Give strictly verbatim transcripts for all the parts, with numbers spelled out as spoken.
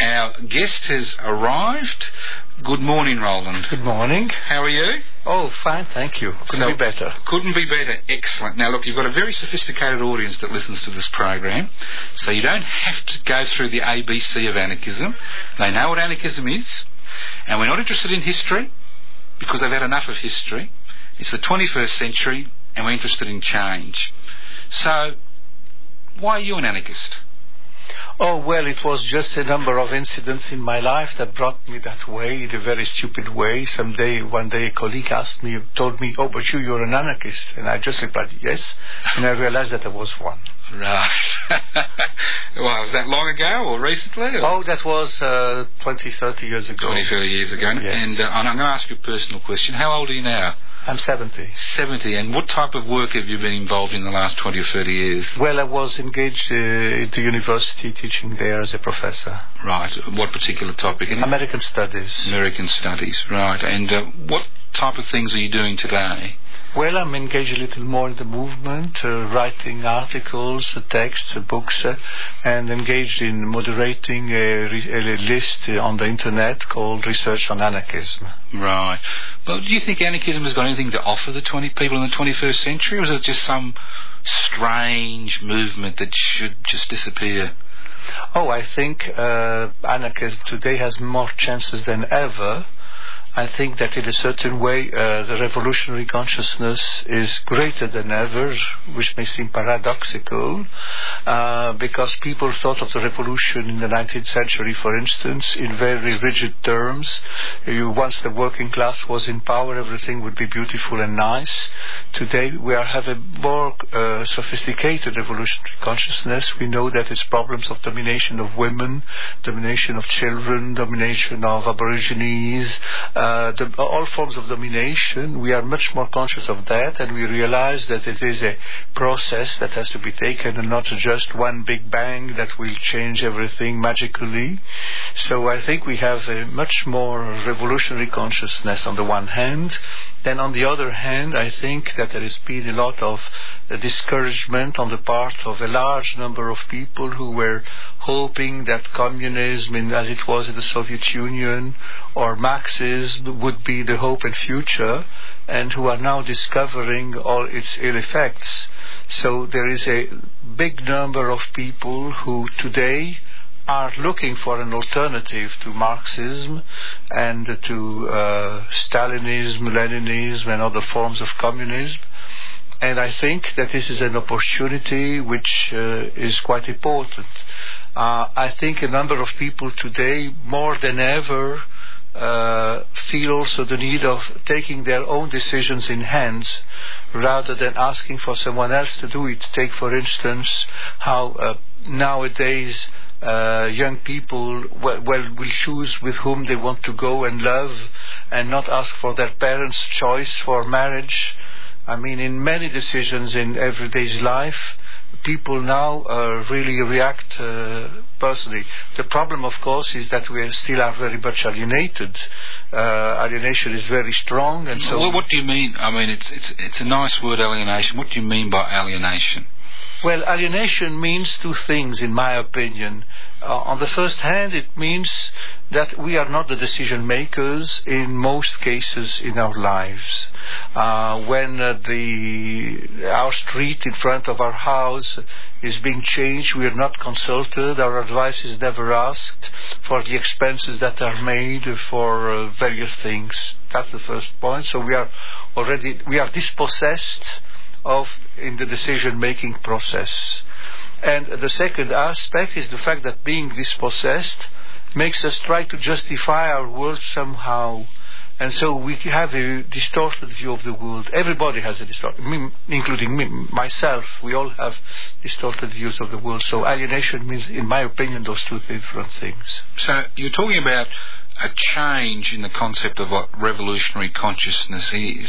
Our guest has arrived. Good morning, Roland. Good morning. How are you? Oh, fine, thank you. Couldn't so, be better. Couldn't be better. Excellent. Now, look, you've got a very sophisticated audience that listens to this program, so you don't have to go through the A B C of anarchism. They know what anarchism is, and we're not interested in history because they've had enough of history. It's the twenty-first century, and we're interested in change. So, why are you an anarchist? Oh, well, it was just a number of incidents in my life that brought me that way, in a very stupid way. Someday, one day, a colleague asked me, told me, oh, but you, you're an anarchist. And I just replied, yes. And I realized that I was one. Right. Well, was that long ago or recently? Or? Oh, that was uh, twenty, thirty years ago. twenty, thirty years ago. Yes. And, uh, and I'm going to ask you a personal question. How old are you now? I'm seventy. seventy. And what type of work have you been involved in the last twenty or thirty years? Well, I was engaged uh, at the university teaching there as a professor. Right. What particular topic? In American Studies. American Studies. Right. And uh, what type of things are you doing today? Well, I'm engaged a little more in the movement, uh, writing articles, uh, texts, uh, books, uh, and engaged in moderating a, re- a list uh, on the internet called Research on Anarchism. Right. Well, do you think anarchism has got anything to offer the twenty people in the twenty-first century, or is it just some strange movement that should just disappear? Oh, I think uh, anarchism today has more chances than ever. I think that in a certain way uh, the revolutionary consciousness is greater than ever, which may seem paradoxical, uh, because people thought of the revolution in the nineteenth century, for instance, in very rigid terms. You, once the working class was in power, everything would be beautiful and nice. Today we are have a more uh, sophisticated revolutionary consciousness. We know that it's problems of domination of women, domination of children, domination of aborigines, Uh, the, all forms of domination. We are much more conscious of that, and we realize that it is a process that has to be taken and not just one big bang that will change everything magically. So I think we have a much more revolutionary consciousness on the one hand. Then on the other hand, I think that there has been a lot of uh, discouragement on the part of a large number of people who were hoping that communism, in, as it was in the Soviet Union, or Marxism would be the hope and future, and who are now discovering all its ill effects. So there is a big number of people who today are looking for an alternative to Marxism and to uh, Stalinism, Leninism, and other forms of communism. And I think that this is an opportunity which uh, is quite important. Uh, I think a number of people today, more than ever, uh, feel also the need of taking their own decisions in hands rather than asking for someone else to do it. Take, for instance, how uh, nowadays Uh, young people well, well will choose with whom they want to go and love, and not ask for their parents' choice for marriage. I mean, in many decisions in everyday's life, people now uh, really react uh, personally. The problem, of course, is that we still are very much alienated. Uh, alienation is very strong, and so. Well, what do you mean? I mean, it's it's it's a nice word, alienation. What do you mean by alienation? Well, alienation means two things, in my opinion. Uh, on the first hand, it means that we are not the decision makers in most cases in our lives. Uh, when uh, the our street in front of our house is being changed, we are not consulted. Our advice is never asked for the expenses that are made for uh, various things. That's the first point. So we are already we are dispossessed of in the decision-making process. And the second aspect is the fact that being dispossessed makes us try to justify our world somehow. And so we have a distorted view of the world. Everybody has a distorted, me, including me, myself. We all have distorted views of the world. So alienation means, in my opinion, those two different things. So you're talking about a change in the concept of what revolutionary consciousness is.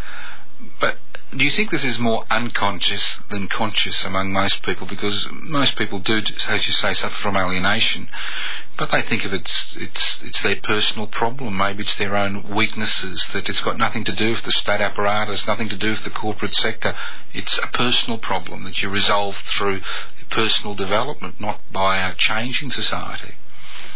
But do you think this is more unconscious than conscious among most people? Because most people do, as you say, suffer from alienation, but they think of it's it's it's their personal problem. Maybe it's their own weaknesses, that it's got nothing to do with the state apparatus, nothing to do with the corporate sector. It's a personal problem that you resolve through personal development, not by a change in society.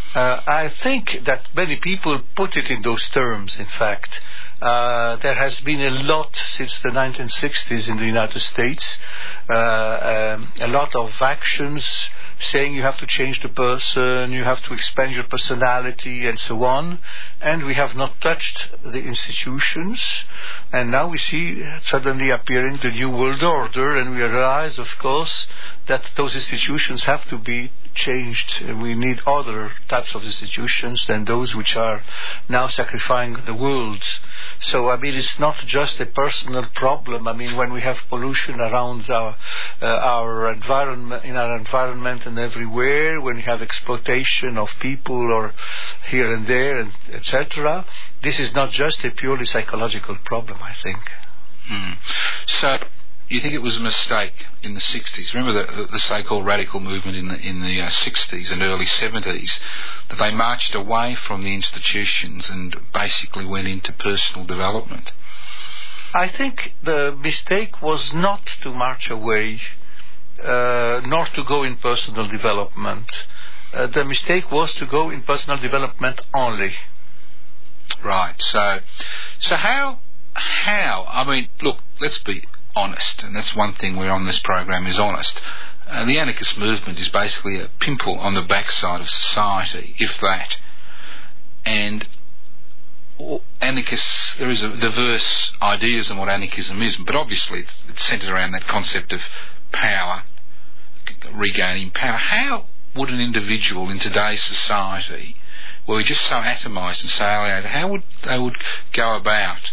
Uh, I think that many people put it in those terms, in fact. Uh, there has been a lot since the nineteen sixties in the United States, uh, um, a lot of actions saying you have to change the person, you have to expand your personality, and so on. And we have not touched the institutions. And now we see suddenly appearing the New World Order, and we realize, of course, that those institutions have to be changed. We need other types of institutions than those which are now sacrificing the world. So, I mean, it's not just a personal problem. I mean, when we have pollution around our, uh, our environment, in our environment and everywhere, when we have exploitation of people or here and there, and et cetera, this is not just a purely psychological problem, I think. Mm. So, you think it was a mistake in the sixties? Remember the, the, the so-called radical movement in the in the uh, sixties and early seventies, that they marched away from the institutions and basically went into personal development? I think the mistake was not to march away, uh, nor to go in personal development. Uh, the mistake was to go in personal development only. Right. So, so how how? I mean, look. Let's be honest, and that's one thing we're on this program is honest. Uh, the anarchist movement is basically a pimple on the backside of society, if that. And anarchists, there is a diverse ideas on what anarchism is, but obviously it's, it's centred around that concept of power, regaining power. How would an individual in today's society, where we're just so atomised and so alienated, how would they would go about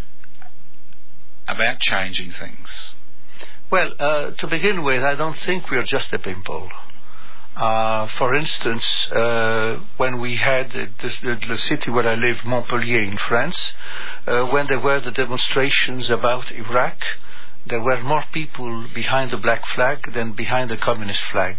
about changing things? Well, uh, to begin with, I don't think we are just a pimple. Uh, for instance, uh, when we had uh, the, the city where I live, Montpellier in France, uh, when there were the demonstrations about Iraq, there were more people behind the black flag than behind the communist flag.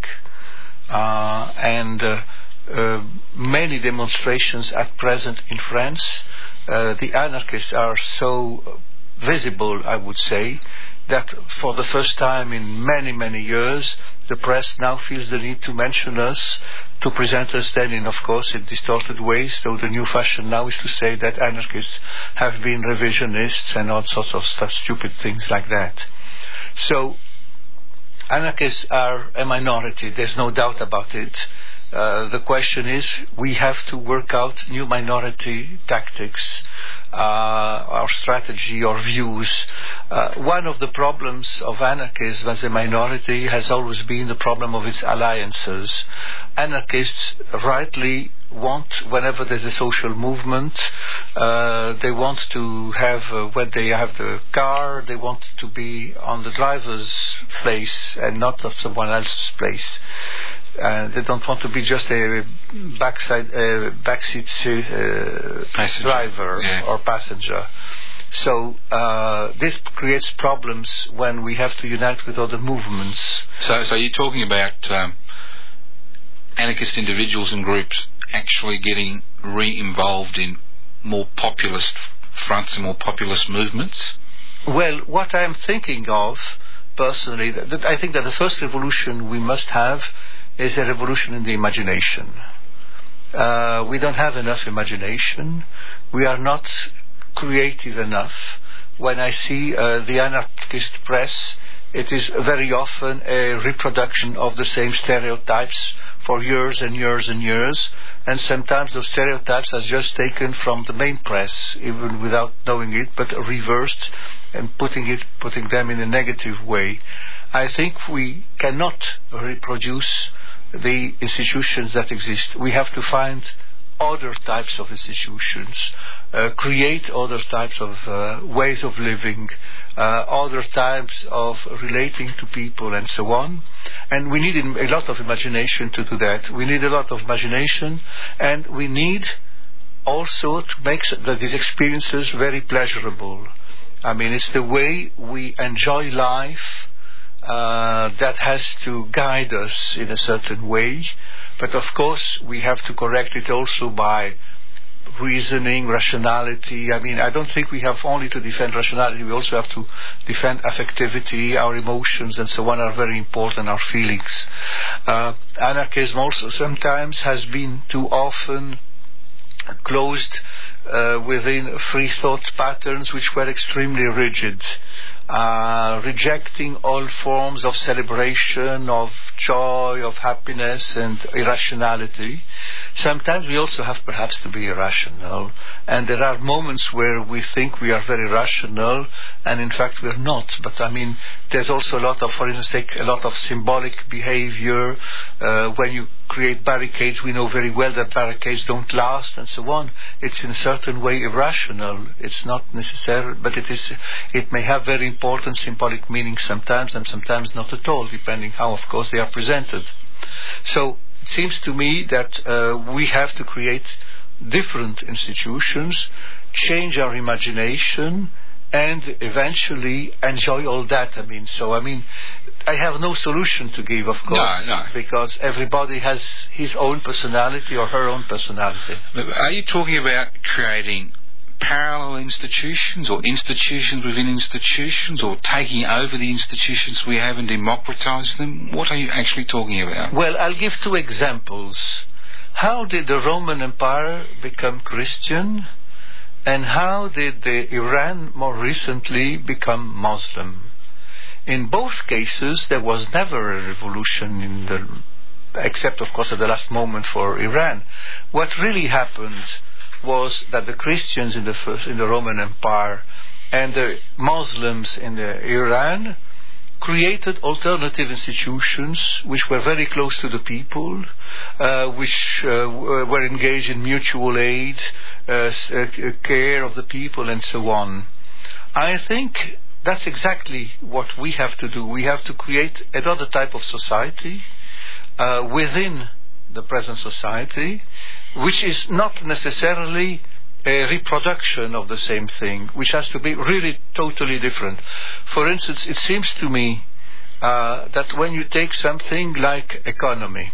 Uh, and uh, uh, many demonstrations at present in France, uh, the anarchists are so visible, I would say, that for the first time in many, many years, the press now feels the need to mention us, to present us then in, of course, in distorted ways. So the new fashion now is to say that anarchists have been revisionists and all sorts of stuff, stupid things like that. So anarchists are a minority, there's no doubt about it. Uh, the question is, we have to work out new minority tactics, uh, our strategy, our views. Uh, one of the problems of anarchism as a minority has always been the problem of its alliances. Anarchists rightly want, whenever there's a social movement, uh, they want to have, uh, when they have the car, they want to be on the driver's place and not of someone else's place. Uh, they don't want to be just a backside, uh, backseat uh, driver yeah. or passenger. So uh, this creates problems when we have to unite with other movements. So, so you're talking about um, anarchist individuals and groups actually getting re-involved in more populist fronts and more populist movements? Well, what I'm thinking of, personally, that, that I think that the first revolution we must have is a revolution in the imagination. Uh, we don't have enough imagination. We are not creative enough. When I see uh, the anarchist press, it is very often a reproduction of the same stereotypes for years and years and years, and sometimes those stereotypes are just taken from the main press, even without knowing it, but reversed and putting it, putting them in a negative way. I think we cannot reproduce the institutions that exist. We have to find other types of institutions, uh, create other types of uh, ways of living, uh, other types of relating to people and so on. And we need a lot of imagination to do that. We need a lot of imagination, and we need also to make these experiences very pleasurable. I mean, it's the way we enjoy life Uh, that has to guide us in a certain way, but of course we have to correct it also by reasoning, rationality. I mean, I don't think we have only to defend rationality, we also have to defend affectivity. Our emotions and so on are very important, our feelings. Uh, anarchism also sometimes has been too often closed uh, within free thought patterns which were extremely rigid, uh, rejecting all forms of celebration, of joy, of happiness and irrationality. Sometimes we also have perhaps to be irrational, and there are moments where we think we are very rational and in fact we're not. But I mean, there's also a lot of, for instance, take a lot of symbolic behavior. Uh, when you create barricades, we know very well that barricades don't last and so on. It's in a certain way irrational. It's not necessary, but it is. It may have very important symbolic meaning sometimes and sometimes not at all, depending how, of course, they are presented. So it seems to me that uh, we have to create different institutions, change our imagination, and eventually enjoy all that. I mean, so I mean, I have no solution to give, of course, no, no. because everybody has his own personality or her own personality. Are you talking about creating parallel institutions or institutions within institutions, or taking over the institutions we have and democratise them? What are you actually talking about? Well, I'll give two examples. How did the Roman Empire become Christian? And how did the Iran more recently become Muslim? In both cases, there was never a revolution in the, except of course at the last moment for Iran. What really happened was that the Christians in the first, in the Roman Empire and the Muslims in the Iran created alternative institutions which were very close to the people, uh, which uh, were engaged in mutual aid, uh, uh, care of the people and so on. I think that's exactly what we have to do. We have to create another type of society uh, within the present society, which is not necessarily a reproduction of the same thing, which has to be really totally different. For instance, it seems to me uh, that when you take something like economy,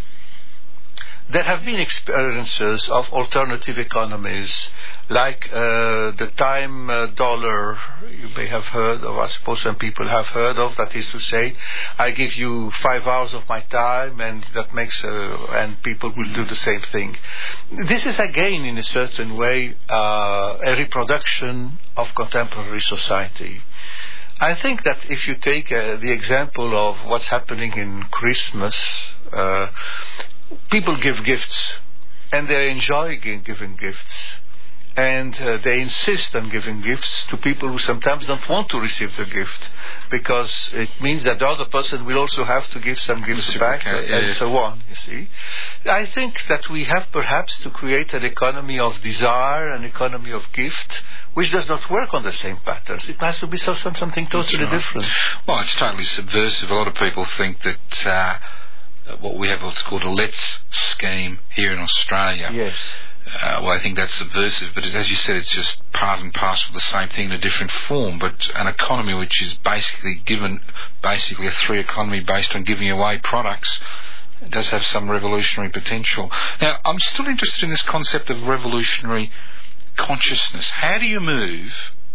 there have been experiences of alternative economies, like uh, the time uh, dollar, you may have heard of, I suppose some people have heard of, that is to say, I give you five hours of my time and that makes, uh, and people will do the same thing. This is again, in a certain way, uh, a reproduction of contemporary society. I think that if you take uh, the example of what's happening in Christmas, uh, people give gifts, and they enjoy giving gifts, and uh, they insist on giving gifts to people who sometimes don't want to receive the gift, because it means that the other person will also have to give some gifts back, uh, yeah. and so on, you see. I think that we have perhaps to create an economy of desire, an economy of gift, which does not work on the same patterns. It has to be some, something totally right. different. Well, it's totally subversive. A lot of people think that uh, what we have what's called a Let's scheme here in Australia. Yes. Uh, well, I think that's subversive, but as you said, it's just part and parcel of the same thing in a different form. But an economy which is basically given, basically a free economy based on giving away products, does have some revolutionary potential. Now, I'm still interested in this concept of revolutionary consciousness. How do you move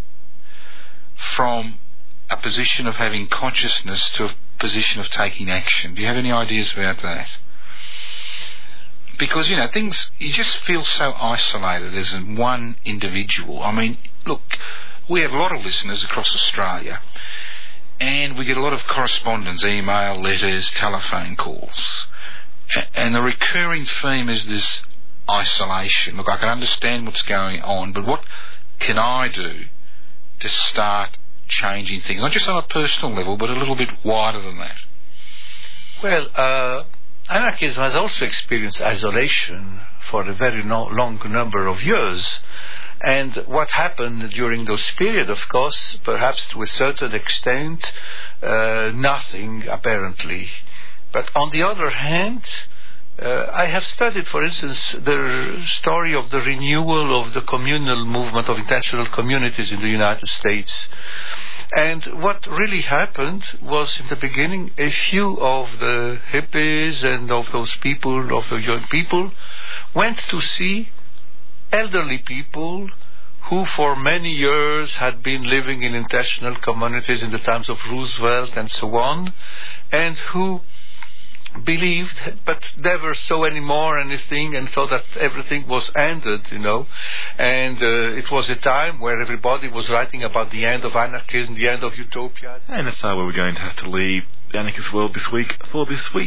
from a position of having consciousness to a position of taking action? Do you have any ideas about that? Because, you know, things, you just feel so isolated as one individual. I mean, look, we have a lot of listeners across Australia, and we get a lot of correspondence, email, letters, telephone calls. And the recurring theme is this isolation. Look, I can understand what's going on, but what can I do to start changing things? Not just on a personal level, but a little bit wider than that. Well, uh, anarchism has also experienced isolation for a very no, long number of years. And what happened during those periods, of course, perhaps to a certain extent, uh, nothing apparently. But on the other hand, uh, I have studied, for instance, the story of the renewal of the communal movement of intentional communities in the United States. And what really happened was, in the beginning, a few of the hippies and of those people, of the young people, went to see elderly people who for many years had been living in international communities in the times of Roosevelt and so on, and who believed but never saw anymore anything and thought that everything was ended, you know. And uh, it was a time where everybody was writing about the end of anarchism, the end of utopia. And that's how we're going to have to leave the Anarchist World this week for this week.